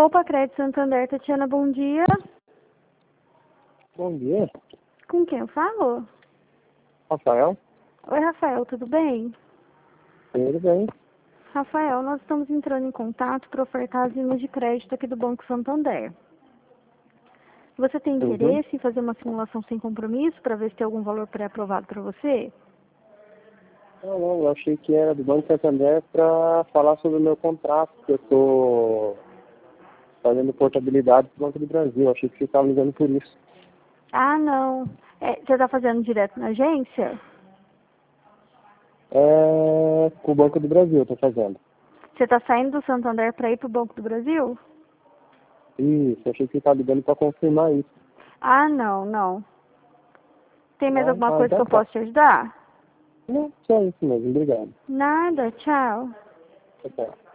Poupa Crédito Santander, Tatiana, bom dia. Bom dia, Com quem eu falo? Rafael. Oi, Rafael, tudo bem? Tudo bem? Rafael, nós estamos entrando em contato para ofertar as linhas de crédito aqui do Banco Santander. Você tem Uhum. interesse em fazer uma simulação sem compromisso para ver se tem algum valor pré-aprovado para você? Não, eu achei que era do Banco Santander para falar sobre o meu contrato, que eu estou fazendo portabilidade para o Banco do Brasil. Eu achei que você estava ligando por isso. Ah, não. Você está fazendo direto na agência? Com o Banco do Brasil eu estou fazendo. Você está saindo do Santander para ir para o Banco do Brasil? Isso, eu achei que você estava ligando para confirmar isso. Ah, não, não. Tem mais Não, alguma coisa que então eu tá. posso te ajudar? Não, só isso mesmo. Obrigado. Nada, tchau. Tchau, tchau.